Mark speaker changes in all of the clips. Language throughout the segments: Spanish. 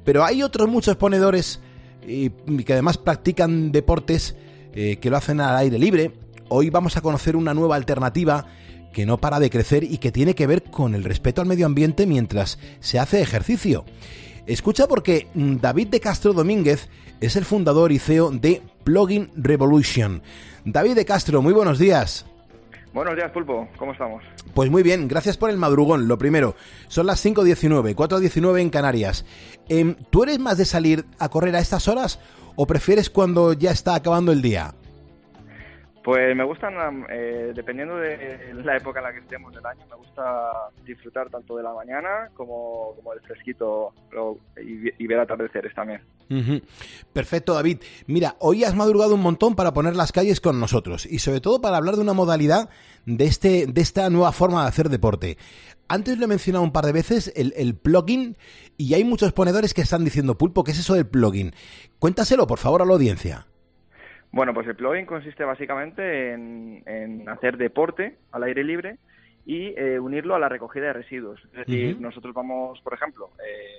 Speaker 1: pero hay otros muchos ponedores y que además practican deportes que lo hacen al aire libre. Hoy vamos a conocer una nueva alternativa que no para de crecer y que tiene que ver con el respeto al medio ambiente mientras se hace ejercicio. Escucha, porque David de Castro Domínguez es el fundador y CEO de Plugin Revolution. David de Castro, muy buenos días.
Speaker 2: Buenos días, Pulpo. ¿Cómo estamos?
Speaker 1: Pues muy bien, gracias por el madrugón. Lo primero, son las 5:19, 4:19 en Canarias. ¿Tú eres más de salir a correr a estas horas o prefieres cuando ya está acabando el día?
Speaker 2: Pues me gustan, dependiendo de la época en la que estemos del año, me gusta disfrutar tanto de la mañana como del fresquito y ver atardeceres también.
Speaker 1: Uh-huh. Perfecto, David. Mira, hoy has madrugado un montón para poner las calles con nosotros y sobre todo para hablar de una modalidad de esta nueva forma de hacer deporte. Antes lo he mencionado un par de veces, el plugin, y hay muchos ponedores que están diciendo, Pulpo, ¿qué es eso del plugin? Cuéntaselo, por favor, a la audiencia.
Speaker 2: Bueno, pues el plugin consiste básicamente en hacer deporte al aire libre y unirlo a la recogida de residuos. Es decir, nosotros vamos, por ejemplo,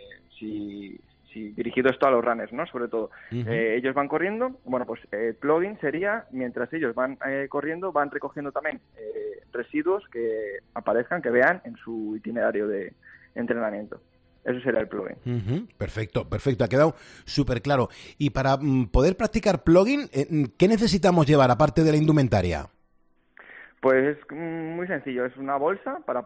Speaker 2: si dirigido esto a los runners, ¿no? Sobre todo, ellos van corriendo, bueno, pues el plugin sería, mientras ellos van corriendo, van recogiendo también residuos que aparezcan, que vean en su itinerario de entrenamiento. Eso será el plugin. Uh-huh.
Speaker 1: Perfecto, ha quedado súper claro. Y para poder practicar plugin, ¿qué necesitamos llevar aparte de la indumentaria?
Speaker 2: Pues es muy sencillo, es una bolsa para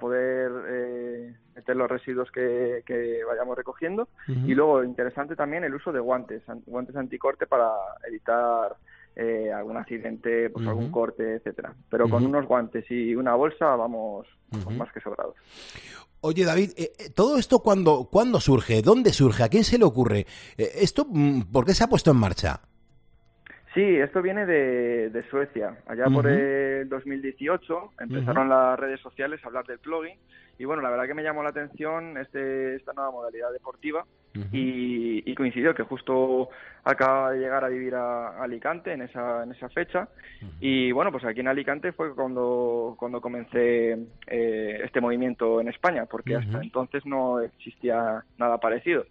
Speaker 2: poder meter los residuos que vayamos recogiendo. Uh-huh. Y luego, interesante también el uso de guantes anticorte para evitar algún accidente, pues algún corte, etcétera. Pero con unos guantes y una bolsa vamos más que sobrados.
Speaker 1: Oye, David, ¿todo esto cuándo surge? ¿Dónde surge? ¿A quién se le ocurre? ¿Esto por qué se ha puesto en marcha?
Speaker 2: Sí, esto viene de Suecia. Allá por el 2018 empezaron las redes sociales a hablar del plugin y bueno, la verdad que me llamó la atención esta nueva modalidad deportiva y coincidió que justo acaba de llegar a vivir a Alicante en esa fecha y bueno, pues aquí en Alicante fue cuando comencé este movimiento en España, porque hasta entonces no existía nada parecido.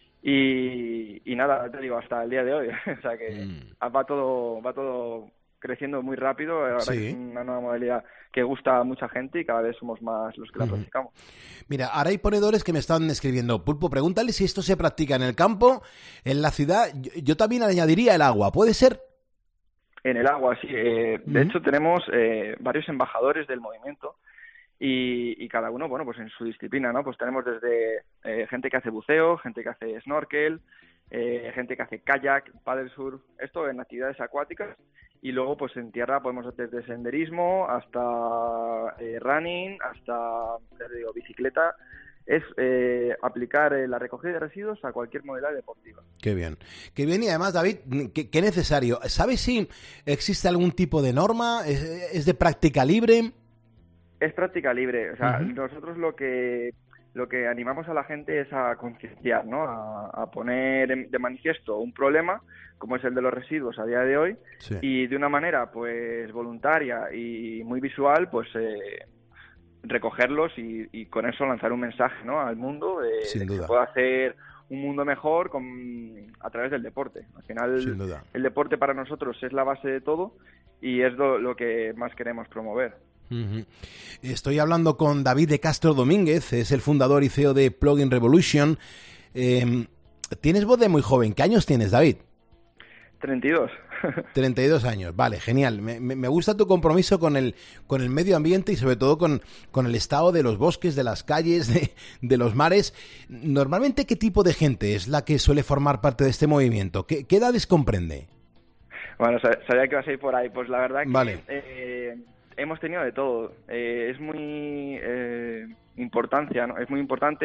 Speaker 2: Y nada, te digo, hasta el día de hoy, o sea que va todo creciendo muy rápido. Ahora sí. Es una nueva modalidad que gusta a mucha gente y cada vez somos más los que la practicamos.
Speaker 1: Mira, ahora hay ponedores que me están escribiendo, Pulpo, pregúntale si esto se practica en el campo, en la ciudad. Yo también añadiría el agua, ¿puede ser?
Speaker 2: En el agua, sí. De hecho, tenemos varios embajadores del movimiento. Y cada uno, bueno, pues en su disciplina, ¿no? Pues tenemos desde gente que hace buceo, gente que hace snorkel, gente que hace kayak, paddle surf, esto en actividades acuáticas. Y luego, pues en tierra podemos hacer desde senderismo hasta running, hasta, ya te digo, bicicleta. Es aplicar la recogida de residuos a cualquier modalidad deportiva.
Speaker 1: Qué bien. Y además, David, qué necesario. ¿Sabes si existe algún tipo de norma? ¿Es de práctica libre?
Speaker 2: Es práctica libre, o sea, nosotros lo que animamos a la gente es a concienciar, ¿no? A poner de manifiesto un problema como es el de los residuos a día de hoy y de una manera pues voluntaria y muy visual pues recogerlos y con eso lanzar un mensaje, ¿no? Al mundo de que se puede hacer un mundo mejor a través del deporte. Al final el deporte para nosotros es la base de todo y es lo que más queremos promover.
Speaker 1: Estoy hablando con David de Castro Domínguez, es el fundador y CEO de Plugin Revolution. Tienes voz de muy joven. ¿Qué años tienes, David?
Speaker 2: 32.
Speaker 1: 32 años, vale, genial. Me gusta tu compromiso con el medio ambiente y sobre todo con el estado de los bosques, de las calles, de los mares. Normalmente, ¿qué tipo de gente es la que suele formar parte de este movimiento? ¿Qué edades comprende?
Speaker 2: Bueno, sabía que ibas a ir por ahí. Pues la verdad que hemos tenido de todo. Es muy importancia, ¿no? Es muy importante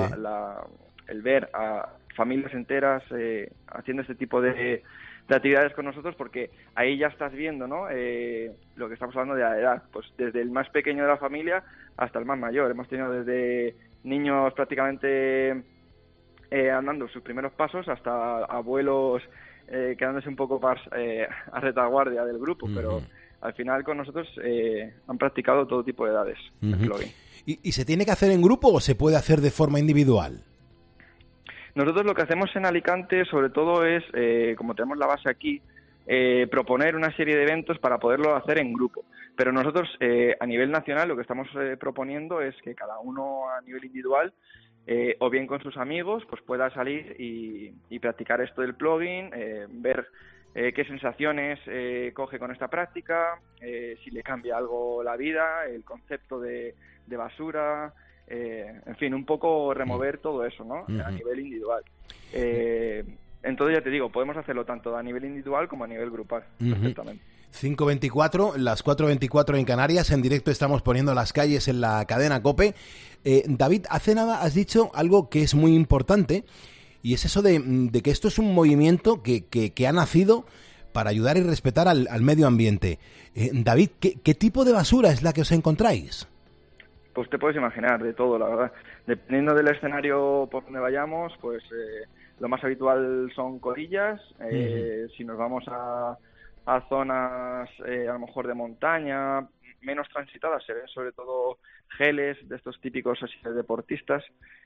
Speaker 2: el ver a familias enteras haciendo este tipo de actividades con nosotros, porque ahí ya estás viendo, ¿no? Lo que estamos hablando de la edad, pues desde el más pequeño de la familia hasta el más mayor. Hemos tenido desde niños prácticamente andando sus primeros pasos hasta abuelos quedándose un poco más a retaguardia del grupo, pero al final con nosotros han practicado todo tipo de edades el plugin.
Speaker 1: ¿Y se tiene que hacer en grupo o se puede hacer de forma individual?
Speaker 2: Nosotros lo que hacemos en Alicante sobre todo es, como tenemos la base aquí, proponer una serie de eventos para poderlo hacer en grupo. Pero nosotros a nivel nacional lo que estamos proponiendo es que cada uno a nivel individual o bien con sus amigos pues pueda salir y practicar esto del plugin, ver qué sensaciones coge con esta práctica, si le cambia algo la vida, el concepto de basura, en fin, un poco remover todo eso, ¿no? A nivel individual. Entonces ya te digo, podemos hacerlo tanto a nivel individual como a nivel grupal, perfectamente.
Speaker 1: 5:24, las 4:24 en Canarias, en directo estamos poniendo las calles en la cadena COPE. David, hace nada has dicho algo que es muy importante, y es eso de que esto es un movimiento que ha nacido para ayudar y respetar al medio ambiente. David, ¿qué tipo de basura es la que os encontráis?
Speaker 2: Pues te puedes imaginar de todo, la verdad. Dependiendo del escenario por donde vayamos, pues lo más habitual son colillas. Si nos vamos a zonas a lo mejor de montaña, menos transitadas, se ven sobre todo geles de estos típicos así de deportistas.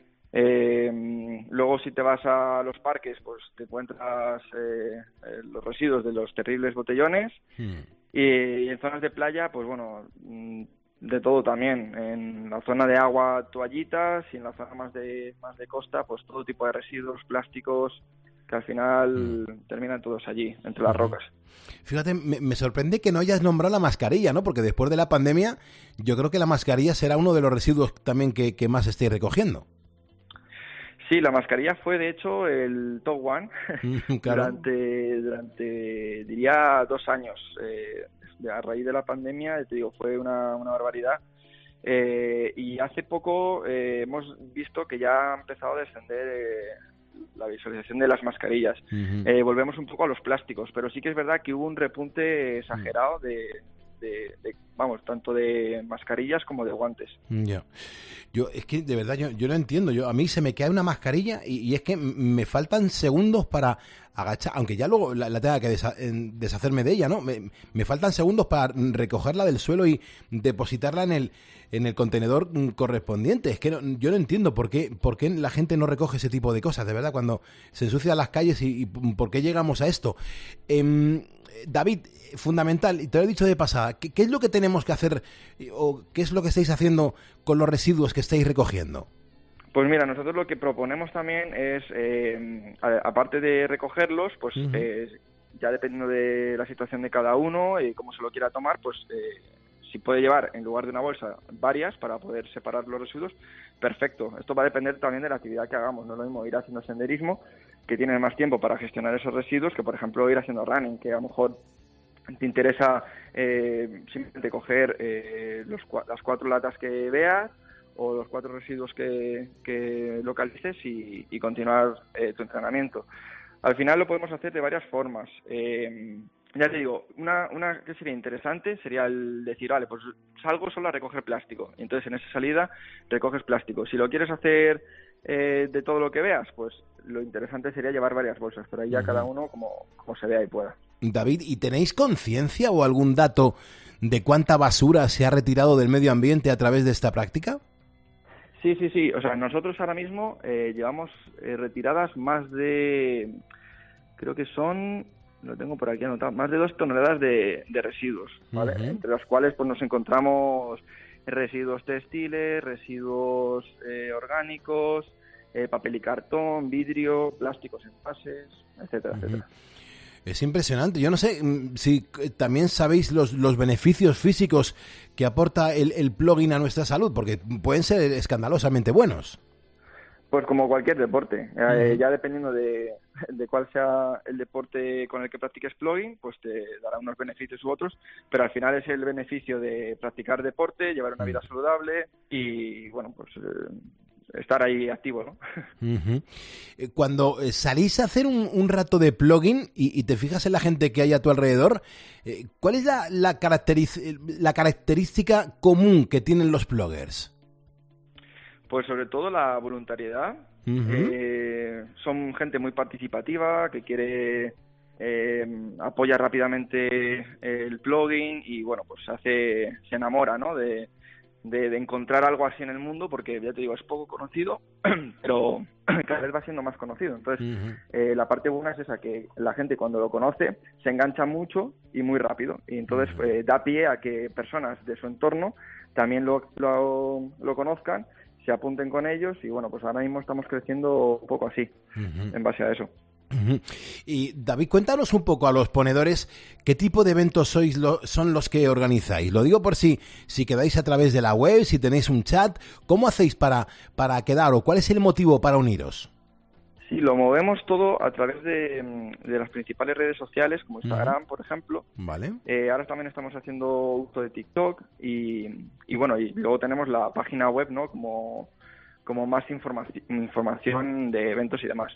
Speaker 2: Luego si te vas a los parques, pues te encuentras los residuos de los terribles botellones. Y en zonas de playa, pues bueno, de todo también. En la zona de agua, toallitas, y en la zona más de costa, pues todo tipo de residuos, plásticos, que al final terminan todos allí, entre las rocas.
Speaker 1: Fíjate, me sorprende que no hayas nombrado la mascarilla, ¿no? Porque después de la pandemia, yo creo que la mascarilla será uno de los residuos también que más estéis recogiendo.
Speaker 2: Sí, la mascarilla fue de hecho el top one
Speaker 1: Claro.
Speaker 2: durante diría 2 años. A raíz de la pandemia, te digo, fue una barbaridad. Y hace poco hemos visto que ya ha empezado a descender la visualización de las mascarillas. Volvemos un poco a los plásticos, pero sí que es verdad que hubo un repunte exagerado vamos, tanto de mascarillas como de guantes.
Speaker 1: Ya. Yo es que de verdad yo no entiendo. A mí se me cae una mascarilla y es que me faltan segundos para agachar, aunque ya luego la tenga que deshacerme de ella, ¿no? Me faltan segundos para recogerla del suelo y depositarla en el contenedor correspondiente. Es que yo no entiendo por qué la gente no recoge ese tipo de cosas, de verdad, cuando se ensucian las calles y por qué llegamos a esto. David, fundamental, y te lo he dicho de pasada, ¿qué es lo que tenemos que hacer o qué es lo que estáis haciendo con los residuos que estáis recogiendo?
Speaker 2: Pues mira, nosotros lo que proponemos también es, aparte de recogerlos, pues ya dependiendo de la situación de cada uno y cómo se lo quiera tomar, pues si puede llevar en lugar de una bolsa varias para poder separar los residuos, perfecto. Esto va a depender también de la actividad que hagamos. No es lo mismo ir haciendo senderismo, que tienes más tiempo para gestionar esos residuos, que por ejemplo ir haciendo running, que a lo mejor te interesa simplemente coger las 4 latas que veas o los 4 residuos que localices y continuar tu entrenamiento. Al final lo podemos hacer de varias formas. Ya te digo, una que sería interesante sería el decir, vale, pues salgo solo a recoger plástico. Y entonces en esa salida recoges plástico. Si lo quieres hacer de todo lo que veas, pues lo interesante sería llevar varias bolsas, pero ahí ya cada uno como se vea y pueda.
Speaker 1: David, ¿y tenéis conciencia o algún dato de cuánta basura se ha retirado del medio ambiente a través de esta práctica?
Speaker 2: Sí. O sea, nosotros ahora mismo llevamos retiradas más de, creo que son, lo tengo por aquí anotado, más de 2 toneladas de residuos, ¿vale? Entre los cuales pues nos encontramos residuos textiles, residuos orgánicos, papel y cartón, vidrio, plásticos envases, etcétera, etcétera.
Speaker 1: Es impresionante. Yo no sé si también sabéis los beneficios físicos que aporta el plugin a nuestra salud, porque pueden ser escandalosamente buenos.
Speaker 2: Pues como cualquier deporte, ya dependiendo de cuál sea el deporte con el que practiques plugin, pues te dará unos beneficios u otros, pero al final es el beneficio de practicar deporte, llevar una vida saludable y, bueno, pues estar ahí activo, ¿no?
Speaker 1: Cuando salís a hacer un rato de plugin y te fijas en la gente que hay a tu alrededor, ¿cuál es la característica común que tienen los pluggers?
Speaker 2: Pues sobre todo la voluntariedad. Son gente muy participativa, que quiere apoya rápidamente el plugin y, bueno, pues se enamora, ¿no? de de encontrar algo así en el mundo, porque ya te digo, es poco conocido, pero cada vez va siendo más conocido. Entonces, la parte buena es esa, que la gente cuando lo conoce se engancha mucho y muy rápido, y entonces da pie a que personas de su entorno también lo conozcan, se apunten con ellos, y bueno, pues ahora mismo estamos creciendo un poco así, en base a eso.
Speaker 1: Y David, cuéntanos un poco a los ponedores qué tipo de eventos son los que organizáis. Lo digo por si quedáis a través de la web, si tenéis un chat, ¿cómo hacéis para quedar o cuál es el motivo para uniros?
Speaker 2: Sí, lo movemos todo a través de las principales redes sociales, como Instagram, por ejemplo.
Speaker 1: Vale.
Speaker 2: Ahora también estamos haciendo uso de TikTok y bueno, y luego tenemos la página web, ¿no? Como más información de eventos y demás.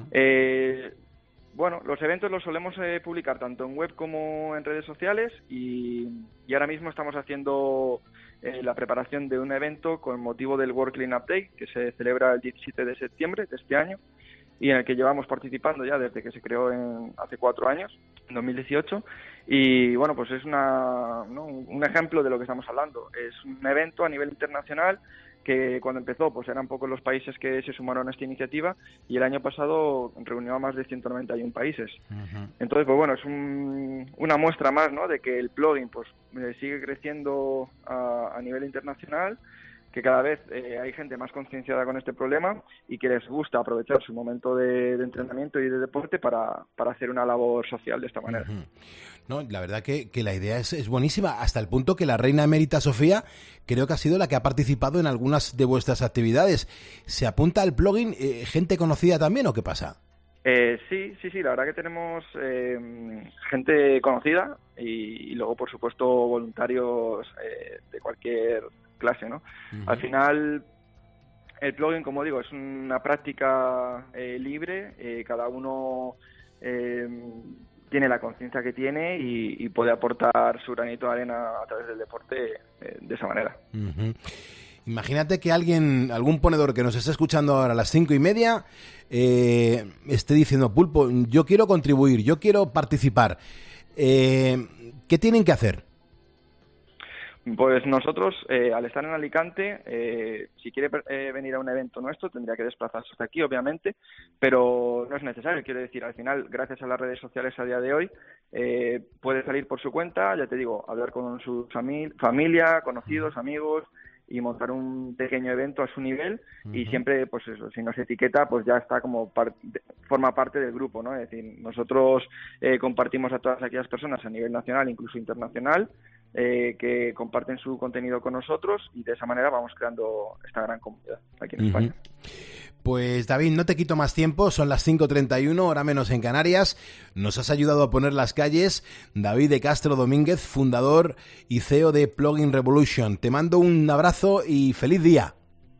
Speaker 2: Bueno, los eventos los solemos publicar tanto en web como en redes sociales, y ahora mismo estamos haciendo la preparación de un evento con motivo del World Cleanup Day, que se celebra el 17 de septiembre de este año, y en el que llevamos participando ya desde que se creó hace 4 años, en 2018, y bueno, pues es un ejemplo de lo que estamos hablando. Es un evento a nivel internacional que cuando empezó pues eran pocos los países que se sumaron a esta iniciativa, y el año pasado reunió a más de 191 países. Entonces, pues bueno, es una muestra más, ¿no?, de que el plugin pues sigue creciendo a nivel internacional, que cada vez hay gente más concienciada con este problema y que les gusta aprovechar su momento de entrenamiento y de deporte para hacer una labor social de esta manera.
Speaker 1: No, la verdad que la idea es buenísima, hasta el punto que la reina emérita Sofía creo que ha sido la que ha participado en algunas de vuestras actividades. ¿Se apunta al plugin gente conocida también o qué pasa?
Speaker 2: Sí, la verdad que tenemos gente conocida y luego, por supuesto, voluntarios de cualquier clase, ¿no? Al final, el plugin, como digo, es una práctica libre, cada uno tiene la conciencia que tiene y puede aportar su granito de arena a través del deporte de esa manera.
Speaker 1: Imagínate que algún ponedor que nos está escuchando ahora a las 5:30 esté diciendo: Pulpo, yo quiero contribuir, yo quiero participar. ¿Qué tienen que hacer?
Speaker 2: Pues nosotros, al estar en Alicante, si quiere venir a un evento nuestro, tendría que desplazarse hasta aquí, obviamente, pero no es necesario. Quiero decir, al final, gracias a las redes sociales a día de hoy, puede salir por su cuenta, ya te digo, hablar con su familia, conocidos, amigos, y montar un pequeño evento a su nivel, y siempre, pues eso, si nos etiqueta, pues ya está como forma parte del grupo, ¿no? Es decir, nosotros compartimos a todas aquellas personas a nivel nacional, incluso internacional, que comparten su contenido con nosotros, y de esa manera vamos creando esta gran comunidad aquí en España.
Speaker 1: Pues David, no te quito más tiempo, son las 5:31, hora menos en Canarias. Nos has ayudado a poner las calles. David de Castro Domínguez, fundador y CEO de Plugin Revolution. Te mando un abrazo y feliz día.